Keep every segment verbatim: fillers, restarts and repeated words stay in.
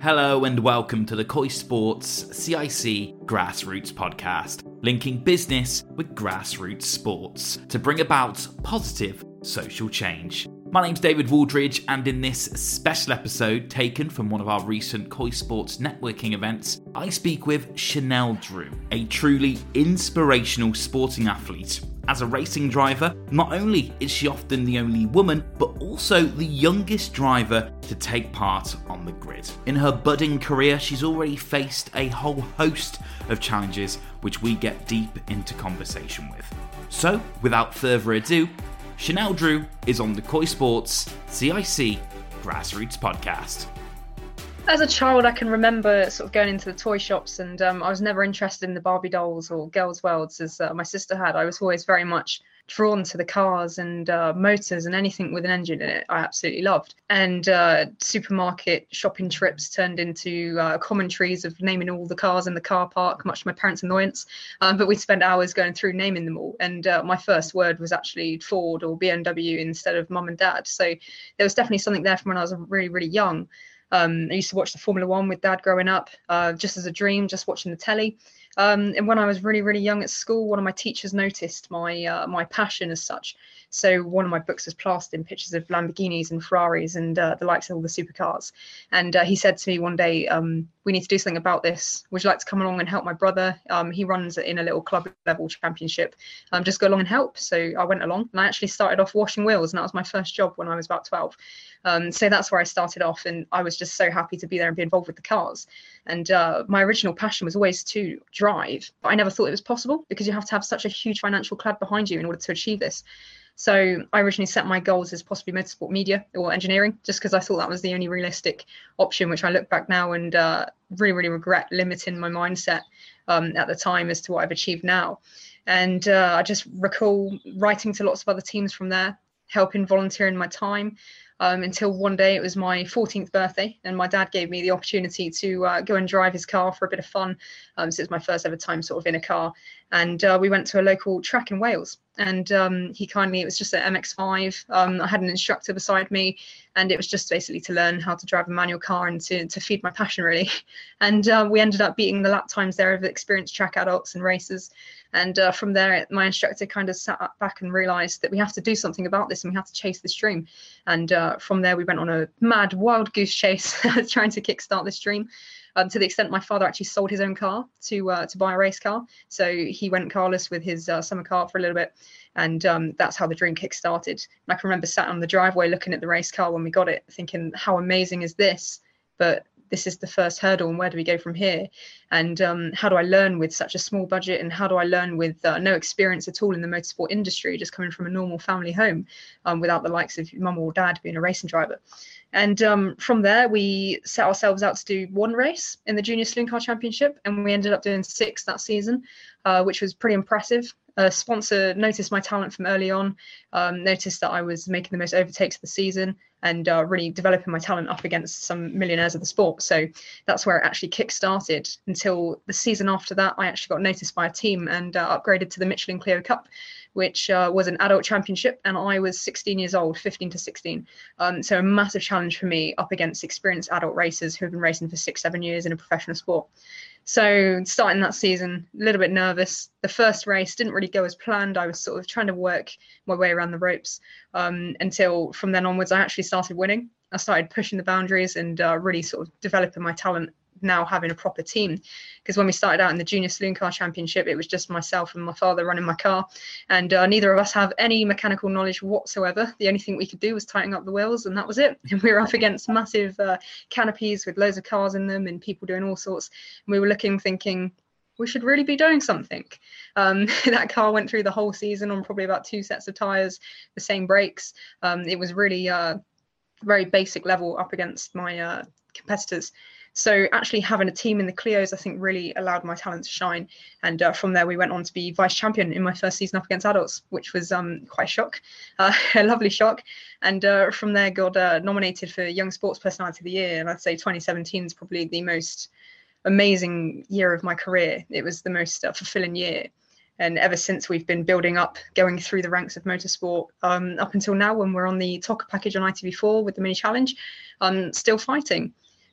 Hello and welcome to the Koi Sports C I C Grassroots podcast, linking business with grassroots sports to bring about positive social change. My name's David Waldridge, and in this special episode taken from one of our recent Koi Sports networking events, I speak with Chanel Drew, a truly inspirational sporting athlete. As a racing driver, not only is she often the only woman, but also the youngest driver to take part on the grid. In her budding career, she's already faced a whole host of challenges, which we get deep into conversation with. So, without further ado, Chanel Drew is on the Koi Sports C I C Grassroots podcast. As a child, I can remember sort of going into the toy shops, and um, I was never interested in the Barbie dolls or girls' worlds as uh, my sister had. I was always very much drawn to the cars and uh, motors and anything with an engine in it. I absolutely loved. And uh, supermarket shopping trips turned into uh, commentaries of naming all the cars in the car park, much to my parents' annoyance. Um, but we'd spend hours going through naming them all. And uh, my first word was actually Ford or B M W instead of mum and dad. So there was definitely something there from when I was really, really young. Um, I used to watch the Formula One with Dad growing up, uh, just as a dream, just watching the telly. Um, and when I was really, really young at school, one of my teachers noticed my uh, my passion as such. So one of my books was plastered in pictures of Lamborghinis and Ferraris and uh, the likes of all the supercars. And uh, he said to me one day, um, we need to do something about this. Would you like to come along and help my brother? Um, he runs in a little club level championship. Um, just go along and help. So I went along, and I actually started off washing wheels, and that was my first job when I was about twelve. Um, so that's where I started off, and I was just so happy to be there and be involved with the cars. And uh, my original passion was always to drive, but I never thought it was possible because you have to have such a huge financial cloud behind you in order to achieve this. So I originally set my goals as possibly motorsport media or engineering, just because I thought that was the only realistic option, which I look back now and uh, really, really regret limiting my mindset um, at the time as to what I've achieved now. And uh, I just recall writing to lots of other teams from there, helping, volunteering my time. Um, until one day it was my fourteenth birthday, and my dad gave me the opportunity to uh, go and drive his car for a bit of fun. Um, so it was my first ever time sort of in a car. And uh, we went to a local track in Wales, and um, he kindly, it was just an M X five. Um, I had an instructor beside me, and it was just basically to learn how to drive a manual car and to, to feed my passion, really. And uh, we ended up beating the lap times there of experienced track adults and racers. And uh, from there, my instructor kind of sat back and realised that we have to do something about this, and we have to chase this dream. And uh, from there, we went on a mad wild goose chase trying to kickstart this dream. Um, to the extent my father actually sold his own car to uh, to buy a race car. So he went carless with his uh, summer car for a little bit. And um, that's how the dream kick-started. And I can remember sat on the driveway looking at the race car when we got it, thinking, how amazing is this? But this is the first hurdle, and where do we go from here? And um, how do I learn with such a small budget? And how do I learn with uh, no experience at all in the motorsport industry, just coming from a normal family home um, without the likes of mum or dad being a racing driver? And um, from there, we set ourselves out to do one race in the Junior Saloon Car Championship, and we ended up doing six that season, uh, which was pretty impressive. A sponsor noticed my talent from early on, um, noticed that I was making the most overtakes of the season, and uh, really developing my talent up against some millionaires of the sport. So that's where it actually kick-started. Until the season after that, I actually got noticed by a team and uh, upgraded to the Michelin Clio Cup, which uh, was an adult championship, and I was sixteen years old, fifteen to sixteen. Um, so a massive challenge for me up against experienced adult racers who have been racing for six, seven years in a professional sport. So starting that season, a little bit nervous. The first race didn't really go as planned. I was sort of trying to work my way around the ropes um, until from then onwards, I actually started winning. I started pushing the boundaries and uh, really sort of developing my talent, now having a proper team. Because when we started out in the Junior Saloon Car Championship, it was just myself and my father running my car, and uh, neither of us have any mechanical knowledge whatsoever. The only thing we could do was tighten up the wheels, and that was it. And we were up against massive uh, canopies with loads of cars in them and people doing all sorts, and we were looking thinking, we should really be doing something. Um, that car went through the whole season on probably about two sets of tyres, the same brakes. Um, it was really uh, very basic level up against my uh, competitors. So actually having a team in the Clios, I think, really allowed my talent to shine. And uh, from there, we went on to be vice champion in my first season up against adults, which was um, quite a shock, uh, a lovely shock. And uh, from there, got uh, nominated for Young Sports Personality of the Year. And I'd say twenty seventeen is probably the most amazing year of my career. It was the most uh, fulfilling year. And ever since, we've been building up, going through the ranks of motorsport um, up until now, when we're on the T O C A package on I T V four with the mini challenge, um, still fighting.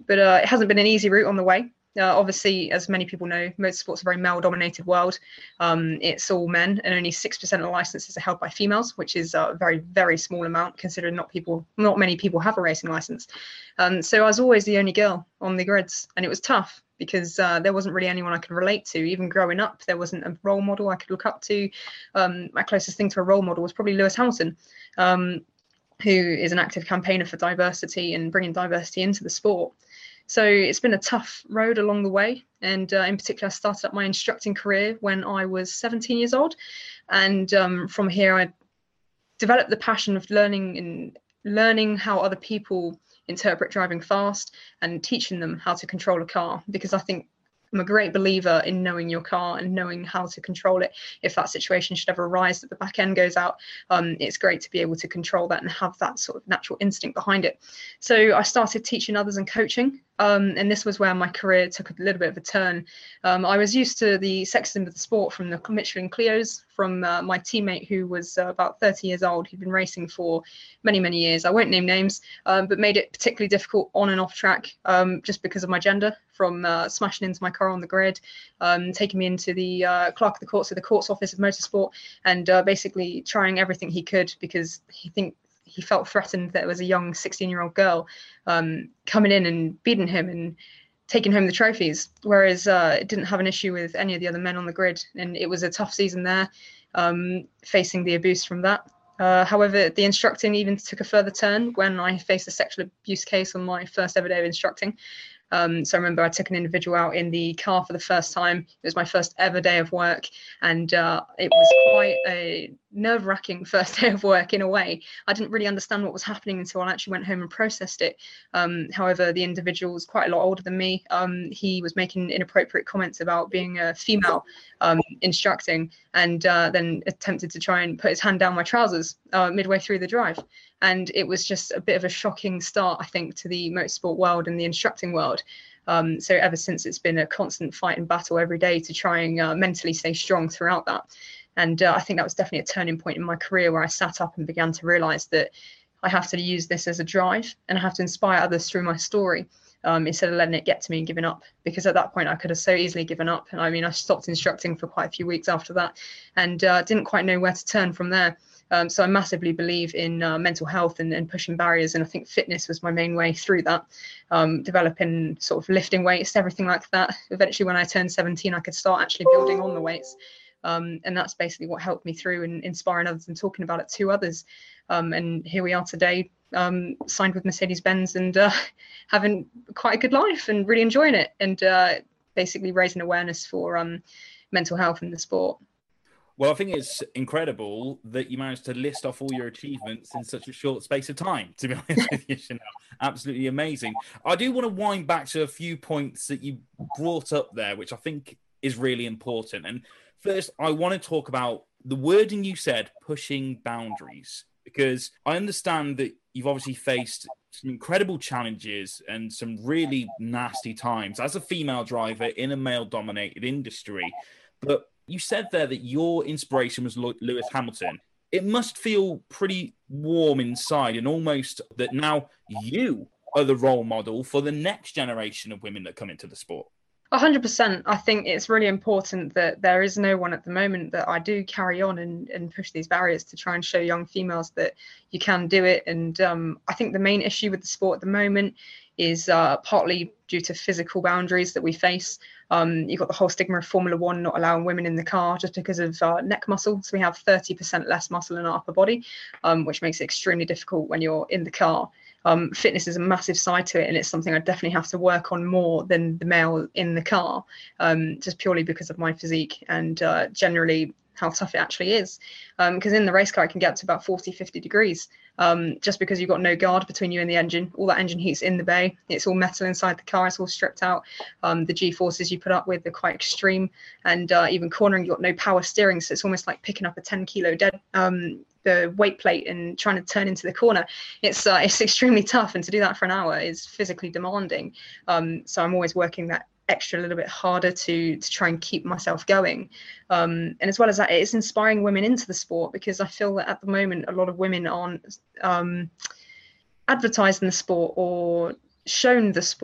but uh, it hasn't been an easy route on the way. Uh, obviously, as many people know, motorsport's a very male-dominated world. Um, it's all men, and only six percent of the licenses are held by females, which is a very, very small amount, considering not people, not many people have a racing license. Um, so I was always the only girl on the grids, and it was tough because uh, there wasn't really anyone I could relate to. Even growing up, there wasn't a role model I could look up to. Um, my closest thing to a role model was probably Lewis Hamilton, um, who is an active campaigner for diversity and bringing diversity into the sport. So it's been a tough road along the way. And uh, in particular, I started up my instructing career when I was seventeen years old. And um, from here, I developed the passion of learning and learning how other people interpret driving fast and teaching them how to control a car, because I think I'm a great believer in knowing your car and knowing how to control it. If that situation should ever arise that the back end goes out, um, it's great to be able to control that and have that sort of natural instinct behind it. So I started teaching others and coaching. Um, and this was where my career took a little bit of a turn. Um, I was used to the sexism of the sport from the Michelin Clios, from uh, my teammate who was uh, about thirty years old, who'd been racing for many, many years. I won't name names, um, but made it particularly difficult on and off track um, just because of my gender, from uh, smashing into my car on the grid, um, taking me into the uh, clerk of the courts, so the courts office of motorsport, and uh, basically trying everything he could because he think he felt threatened that it was a young sixteen year old girl um, coming in and beating him and taking home the trophies, whereas uh, it didn't have an issue with any of the other men on the grid. And it was a tough season there, um, facing the abuse from that. Uh, however, the instructing even took a further turn when I faced a sexual abuse case on my first ever day of instructing. Um, so I remember I took an individual out in the car for the first time. It was my first ever day of work, and uh, it was quite a nerve-wracking first day of work in a way. I didn't really understand what was happening until I actually went home and processed it. Um, however, the individual was quite a lot older than me. Um, he was making inappropriate comments about being a female um, instructing, and uh, then attempted to try and put his hand down my trousers uh, midway through the drive. And it was just a bit of a shocking start, I think, to the motorsport world and the instructing world. Um, so ever since, it's been a constant fight and battle every day to try and uh, mentally stay strong throughout that. And uh, I think that was definitely a turning point in my career where I sat up and began to realise that I have to use this as a drive and I have to inspire others through my story um, instead of letting it get to me and giving up. Because at that point, I could have so easily given up. And I mean, I stopped instructing for quite a few weeks after that and uh, didn't quite know where to turn from there. Um, so I massively believe in uh, mental health and, and pushing barriers. And I think fitness was my main way through that, um, developing sort of lifting weights, everything like that. Eventually, when I turned seventeen, I could start actually building on the weights. Um, and that's basically what helped me through and inspiring others and talking about it to others. Um, and here we are today, um, signed with Mercedes-Benz and uh, having quite a good life and really enjoying it, and uh, basically raising awareness for um, mental health in the sport. Well, I think it's incredible that you managed to list off all your achievements in such a short space of time, to be honest with you, Chanel. Absolutely amazing. I do want to wind back to a few points that you brought up there, which I think is really important. And first, I want to talk about the wording you said, pushing boundaries, because I understand that you've obviously faced some incredible challenges and some really nasty times as a female driver in a male-dominated industry. But you said there that your inspiration was Lewis Hamilton. It must feel pretty warm inside, and almost that now you are the role model for the next generation of women that come into the sport. A hundred percent. I think it's really important that there is no one at the moment that I do carry on and, and push these barriers to try and show young females that you can do it. And um, I think the main issue with the sport at the moment is uh, partly due to physical boundaries that we face. Um, you've got the whole stigma of Formula One not allowing women in the car just because of uh, neck muscle. So we have thirty percent less muscle in our upper body, um, which makes it extremely difficult when you're in the car. Um, fitness is a massive side to it, and it's something I definitely have to work on more than the male in the car, um, just purely because of my physique and uh, generally how tough it actually is. Because um, in the race car, it can get up to about forty, fifty degrees, um, just because you've got no guard between you and the engine. All that engine heat's in the bay. It's all metal inside the car. It's all stripped out. Um, the G-forces you put up with are quite extreme. And uh, even cornering, you've got no power steering. So it's almost like picking up a ten kilo dead um, the weight plate and trying to turn into the corner. It's uh, it's extremely tough. And to do that for an hour is physically demanding. Um, so I'm always working that extra little bit harder to to try and keep myself going, um and as well as that, it's inspiring women into the sport, because I feel that at the moment a lot of women aren't um advertised in the sport or shown the sport,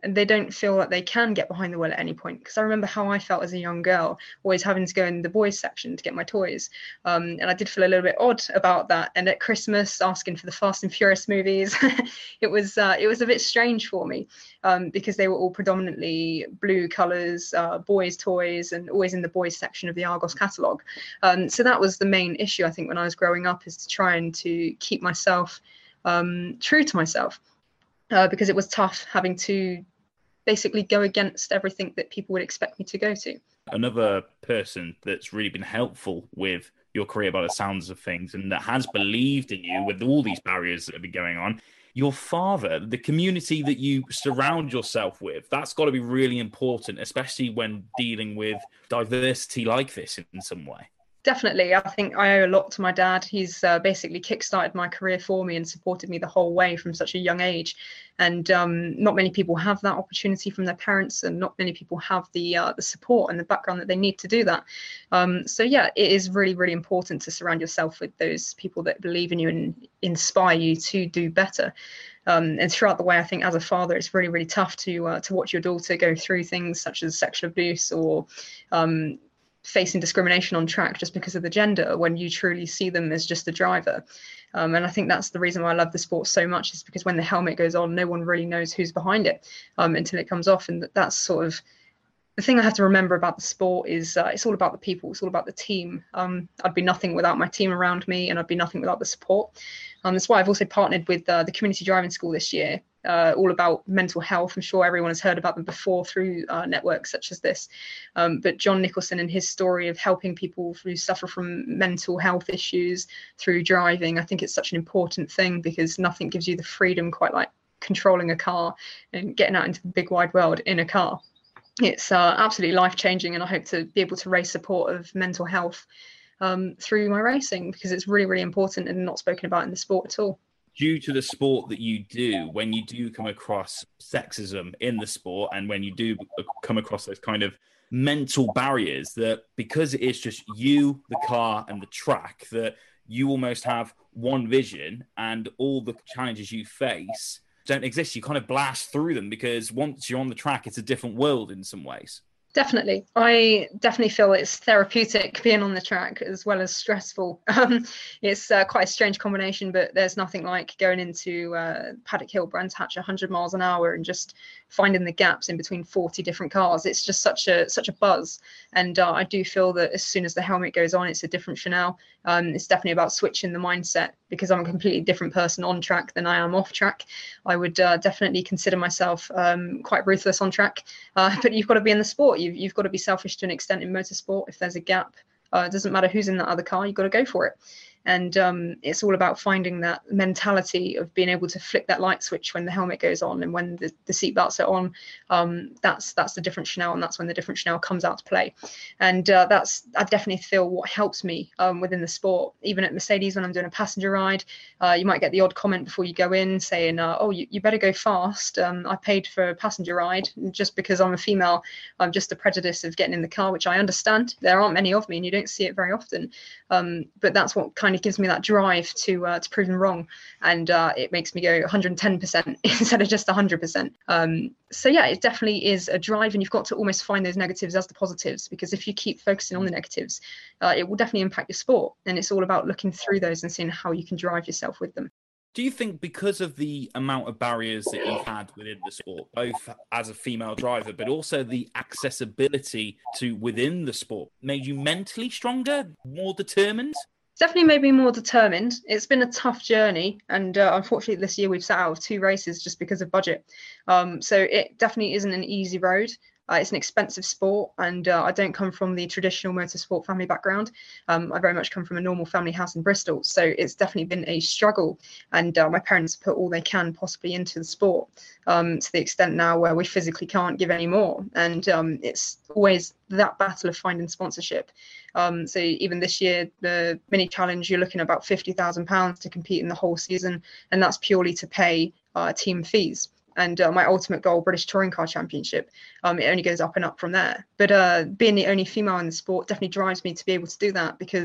they don't feel that they can get behind the wheel at any point. Because I remember how I felt as a young girl, always having to go in the boys section to get my toys. Um, and I did feel a little bit odd about that. And at Christmas, asking for the Fast and Furious movies, it was uh, it was a bit strange for me um, because they were all predominantly blue colours, uh, boys' toys, and always in the boys section of the Argos catalogue. Um, so that was the main issue, I think, when I was growing up, is to try and to keep myself um, true to myself. Uh, because it was tough having to basically go against everything that people would expect me to go to. Another person that's really been helpful with your career by the sounds of things, and that has believed in you with all these barriers that have been going on, your father, the community that you surround yourself with, that's got to be really important, especially when dealing with diversity like this in some way. Definitely. I think I owe a lot to my dad. He's uh, basically kickstarted my career for me and supported me the whole way from such a young age. And um, not many people have that opportunity from their parents, and not many people have the uh, the support and the background that they need to do that. Um, so, yeah, it is really, really important to surround yourself with those people that believe in you and inspire you to do better. Um, and throughout the way, I think as a father, it's really, really tough to uh, to watch your daughter go through things such as sexual abuse or um facing discrimination on track just because of the gender, when you truly see them as just a driver. Um, and I think that's the reason why I love the sport so much, is because when the helmet goes on, no one really knows who's behind it um, until it comes off. And that's sort of the thing I have to remember about the sport, is uh, it's all about the people. It's all about the team. Um, I'd be nothing without my team around me, and I'd be nothing without the support. Um, that's why I've also partnered with uh, the Community Driving School this year, uh, all about mental health. I'm sure everyone has heard about them before through uh, networks such as this. Um, but John Nicholson and his story of helping people who suffer from mental health issues through driving, I think it's such an important thing, because nothing gives you the freedom quite like controlling a car and getting out into the big wide world in a car. It's uh, absolutely life-changing, and I hope to be able to raise support of mental health um, through my racing, because it's really, really important and not spoken about in the sport at all. Due to the sport that you do, when you do come across sexism in the sport, and when you do come across those kind of mental barriers, that because it is just you, the car and the track, that you almost have one vision, and all the challenges you face don't exist. You kind of blast through them, because once you're on the track, it's a different world in some ways. Definitely. I definitely feel it's therapeutic being on the track as well as stressful. Um, it's uh, quite a strange combination, but there's nothing like going into uh, Paddock Hill, Brands Hatch, one hundred miles an hour, and just finding the gaps in between forty different cars. It's just such a such a buzz. And uh, I do feel that as soon as the helmet goes on, it's a different Chanel. Um, it's definitely about switching the mindset, because I'm a completely different person on track than I am off track. I would uh, definitely consider myself um, quite ruthless on track, uh, but you've got to be in the sport. You've, you've got to be selfish to an extent in motorsport. If there's a gap, uh, it doesn't matter who's in that other car, you've got to go for it. And um, it's all about finding that mentality of being able to flick that light switch when the helmet goes on and when the, the seatbelts are on. Um, that's that's the different Chanel, and that's when the different Chanel comes out to play. And uh, that's I definitely feel what helps me um, within the sport. Even at Mercedes, when I'm doing a passenger ride, uh, you might get the odd comment before you go in saying, uh, "Oh, you, you better go fast." Um, I paid for a passenger ride, just because I'm a female. I'm just a prejudice of getting in the car, which I understand. There aren't many of me, and you don't see it very often. Um, but that's what kind of gives me that drive to uh, to prove them wrong, and uh, it makes me go one hundred ten percent instead of just one hundred percent. Um, so yeah, it definitely is a drive, and you've got to almost find those negatives as the positives, because if you keep focusing on the negatives, uh, it will definitely impact your sport, and it's all about looking through those and seeing how you can drive yourself with them. Do you think, because of the amount of barriers that you've had within the sport, both as a female driver, but also the accessibility to within the sport, made you mentally stronger, more determined? Definitely made me more determined. It's been a tough journey, and uh, unfortunately this year we've sat out of two races just because of budget. Um, so it definitely isn't an easy road. Uh, it's an expensive sport, and uh, I don't come from the traditional motorsport family background. Um, I very much come from a normal family house in Bristol, so it's definitely been a struggle. And uh, my parents put all they can possibly into the sport, um, to the extent now where we physically can't give any more. And um, it's always that battle of finding sponsorship. Um, so even this year, the mini challenge, you're looking at about fifty thousand pounds to compete in the whole season, and that's purely to pay uh, team fees. And uh, my ultimate goal, British Touring Car Championship, um, it only goes up and up from there. But uh, being the only female in the sport definitely drives me to be able to do that, because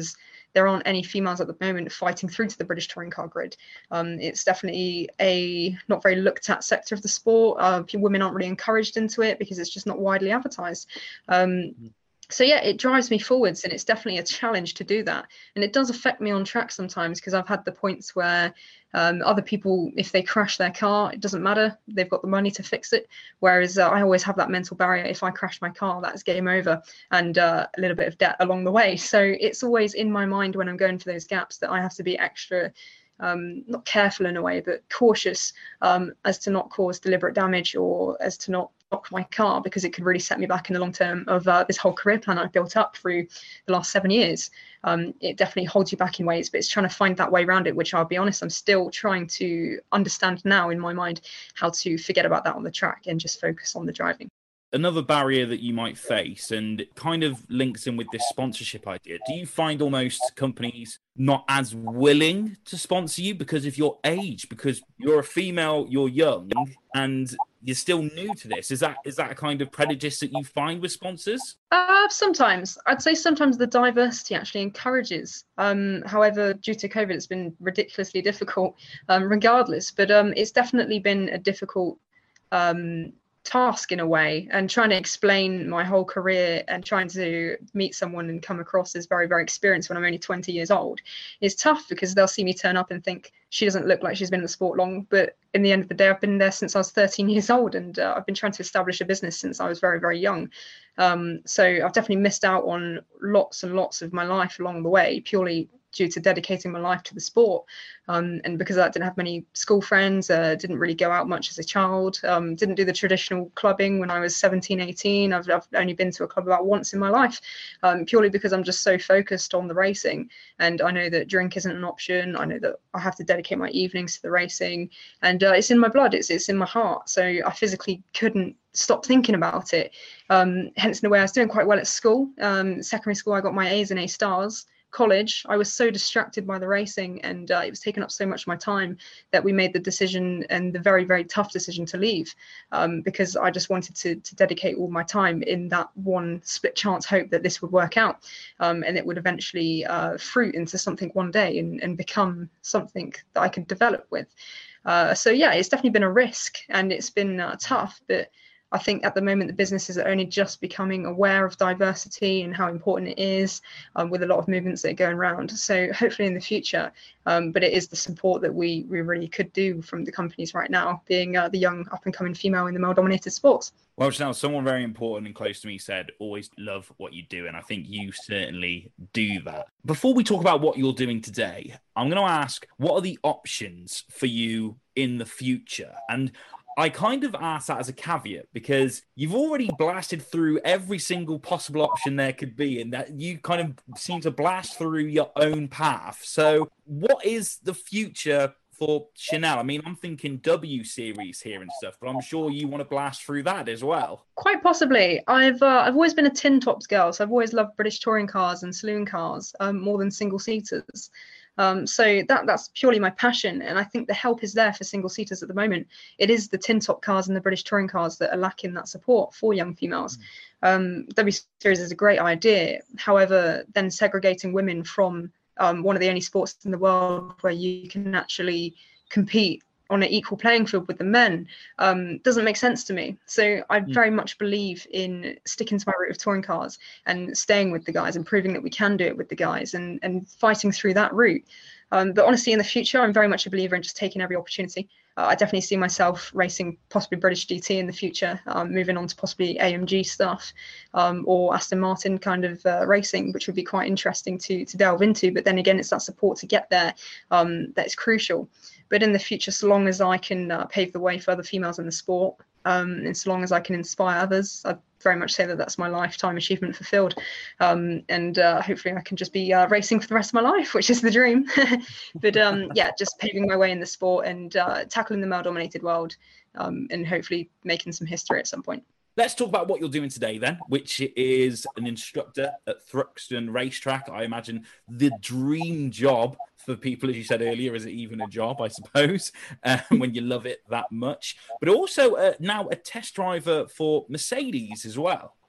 there aren't any females at the moment fighting through to the British touring car grid. Um, it's definitely a not very looked at sector of the sport. Uh, women aren't really encouraged into it because it's just not widely advertised. Um, So yeah, it drives me forwards, and it's definitely a challenge to do that. And it does affect me on track sometimes, because I've had the points where um, other people, if they crash their car, it doesn't matter. They've got the money to fix it. Whereas uh, I always have that mental barrier. If I crash my car, that's game over, and uh, a little bit of debt along the way. So it's always in my mind when I'm going for those gaps that I have to be extra Um, not careful in a way, but cautious um, as to not cause deliberate damage, or as to not knock my car, because it could really set me back in the long term of uh, this whole career plan I've built up through the last seven years. Um, it definitely holds you back in ways, but it's trying to find that way around it, which I'll be honest, I'm still trying to understand now in my mind, how to forget about that on the track and just focus on the driving. Another barrier that you might face, and it kind of links in with this sponsorship idea, do you find almost companies not as willing to sponsor you because of your age, because you're a female, you're young, and you're still new to this? Is that is that a kind of prejudice that you find with sponsors? Uh, sometimes. I'd say sometimes the diversity actually encourages. Um, however, due to COVID, it's been ridiculously difficult um, regardless, but um, it's definitely been a difficult um task in a way, and trying to explain my whole career and trying to meet someone and come across as very, very experienced when I'm only twenty years old is tough, because they'll see me turn up and think she doesn't look like she's been in the sport long. But in the end of the day, I've been there since I was thirteen years old, and uh, I've been trying to establish a business since I was very, very young. Um, so I've definitely missed out on lots and lots of my life along the way, purely due to dedicating my life to the sport. Um, and because I didn't have many school friends, uh, didn't really go out much as a child, um, didn't do the traditional clubbing when I was seventeen, eighteen. I've, I've only been to a club about once in my life, um, purely because I'm just so focused on the racing. And I know that drink isn't an option. I know that I have to dedicate my evenings to the racing, and uh, it's in my blood, it's, it's in my heart. So I physically couldn't stop thinking about it. Um, hence, in a way, I was doing quite well at school. Um, secondary school, I got my A's and A stars. College, I was so distracted by the racing, and uh, it was taking up so much of my time, that we made the decision, and the very, very tough decision, to leave, um, because I just wanted to, to dedicate all my time in that one split chance hope that this would work out, um, and it would eventually uh, fruit into something one day, and, and become something that I could develop with. Uh, so yeah, it's definitely been a risk, and it's been uh, tough, but I think at the moment the businesses are only just becoming aware of diversity and how important it is, um, with a lot of movements that are going around. So hopefully in the future, um, but it is the support that we we really could do from the companies right now, being uh, the young up and coming female in the male dominated sports. Well, Chanel, someone very important and close to me said, always love what you do. And I think you certainly do that. Before we talk about what you're doing today, I'm going to ask, what are the options for you in the future? And I kind of ask that as a caveat, because you've already blasted through every single possible option there could be, and that you kind of seem to blast through your own path. So what is the future for Chanel? I mean, I'm thinking W series here and stuff, but I'm sure you want to blast through that as well. Quite possibly. I've uh, I've always been a tin tops girl, so I've always loved British touring cars and saloon cars um, more than single seaters. Um, so that that's purely my passion, and I think the help is there for single seaters at the moment. It is the tin top cars and the British touring cars that are lacking that support for young females. Mm. Um, W series is a great idea. However, then segregating women from um, one of the only sports in the world where you can actually compete on an equal playing field with the men um, doesn't make sense to me. So I mm. very much believe in sticking to my route of touring cars and staying with the guys and proving that we can do it with the guys, and, and fighting through that route. Um, but honestly, in the future, I'm very much a believer in just taking every opportunity. Uh, I definitely see myself racing possibly British G T in the future, um, moving on to possibly A M G stuff, um, or Aston Martin kind of uh, racing, which would be quite interesting to to delve into. But then again, it's that support to get there um, that is crucial. But in the future, so long as I can uh, pave the way for other females in the sport, um, and so long as I can inspire others, I'd very much say that that's my lifetime achievement fulfilled. Um, and uh, hopefully I can just be uh, racing for the rest of my life, which is the dream. But um, yeah, just paving my way in the sport and uh, tackling the male-dominated world, um, and hopefully making some history at some point. Let's talk about what you're doing today then, which is an instructor at Thruxton Racetrack. I imagine the dream job for people, as you said earlier. Is it even a job, I suppose, uh, when you love it that much? But also uh, now a test driver for Mercedes as well.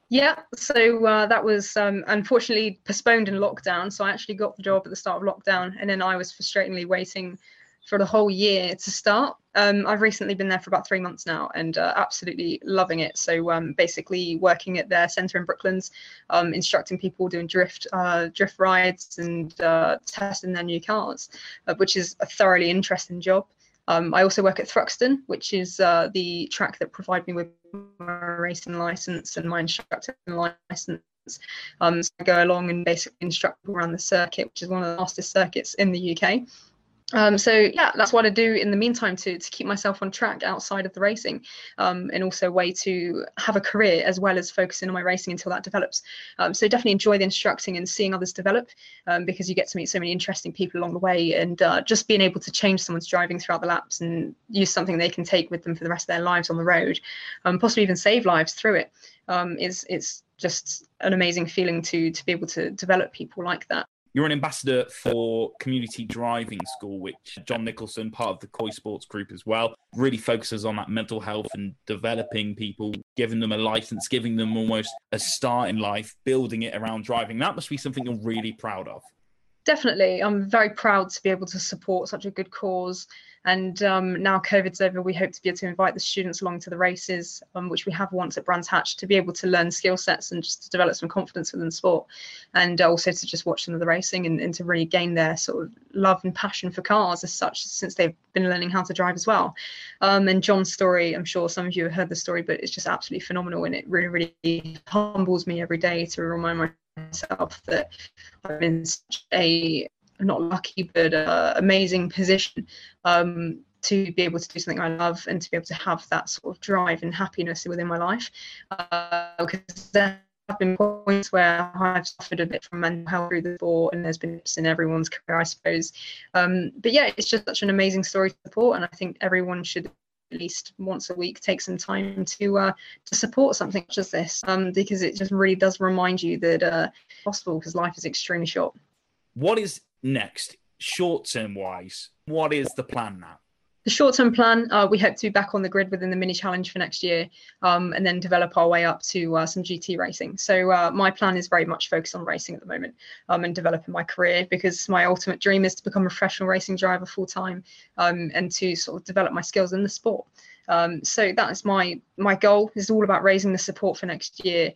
Yeah, so uh, that was um, unfortunately postponed in lockdown. So I actually got the job at the start of lockdown, and then I was frustratingly waiting for the whole year to start. Um, I've recently been there for about three months now, and uh, absolutely loving it. So um, basically working at their centre in Brooklands, um, instructing people doing drift uh, drift rides and uh, testing their new cars, uh, which is a thoroughly interesting job. Um, I also work at Thruxton, which is uh, the track that provided me with my racing license and my instructor license. Um, so I go along and basically instruct people around the circuit, which is one of the fastest circuits in the U K. Um, so yeah, that's what I do in the meantime to to keep myself on track outside of the racing, um, and also a way to have a career as well as focusing on my racing until that develops. Um, so definitely enjoy the instructing and seeing others develop, um, because you get to meet so many interesting people along the way, and uh, just being able to change someone's driving throughout the laps and use something they can take with them for the rest of their lives on the road, um, possibly even save lives through it, um, is it's just an amazing feeling to to be able to develop people like that. You're an ambassador for Community Driving School, which John Nicholson, part of the Coy Sports Group as well, really focuses on that mental health and developing people, giving them a license, giving them almost a start in life, building it around driving. That must be something you're really proud of. Definitely. I'm very proud to be able to support such a good cause. And um, now COVID's over, we hope to be able to invite the students along to the races, um, which we have once at Brands Hatch, to be able to learn skill sets and just to develop some confidence within the sport, and also to just watch some of the racing and, and to really gain their sort of love and passion for cars as such, since they've been learning how to drive as well. Um, and John's story, I'm sure some of you have heard the story, but it's just absolutely phenomenal, and it really, really humbles me every day to remind myself that I'm in such a not lucky but uh, amazing position um, to be able to do something I love and to be able to have that sort of drive and happiness within my life, uh, because there have been points where I've suffered a bit from mental health through the sport, and there's been ups in everyone's career, I suppose, um, but yeah, it's just such an amazing story to support, and I think everyone should at least once a week take some time to uh, to support something such as this, um, because it just really does remind you that uh, it's possible, because life is extremely short. What is next, short-term wise? What is the plan now? The short-term plan, uh, we hope to be back on the grid within the mini challenge for next year, um, and then develop our way up to uh, some G T racing. So uh, my plan is very much focused on racing at the moment, um, and developing my career, because my ultimate dream is to become a professional racing driver full-time, um, and to sort of develop my skills in the sport. Um, so that is my my goal. Is all about raising the support for next year,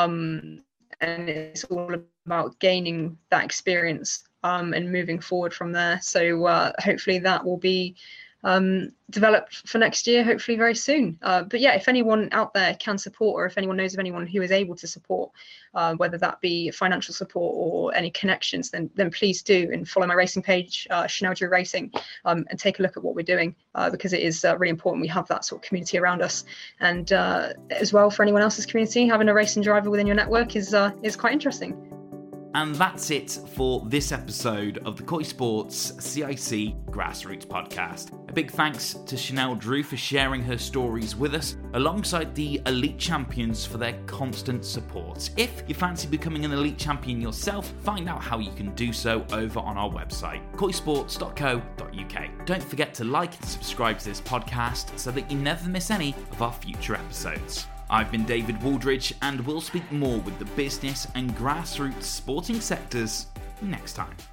um, and it's all about gaining that experience, um, and moving forward from there. So uh, hopefully that will be um, developed for next year, hopefully very soon. Uh, but yeah, if anyone out there can support, or if anyone knows of anyone who is able to support, uh, whether that be financial support or any connections, then then please do, and follow my racing page, uh, Chanel Drew Racing, um, and take a look at what we're doing, uh, because it is uh, really important we have that sort of community around us. And uh, as well, for anyone else's community, having a racing driver within your network is uh, is quite interesting. And that's it for this episode of the Coy Sports C I C Grassroots Podcast. A big thanks to Chanel Drew for sharing her stories with us, alongside the elite champions for their constant support. If you fancy becoming an elite champion yourself, find out how you can do so over on our website, coy sports dot co dot u k. Don't forget to like and subscribe to this podcast so that you never miss any of our future episodes. I've been David Waldridge, and we'll speak more with the business and grassroots sporting sectors next time.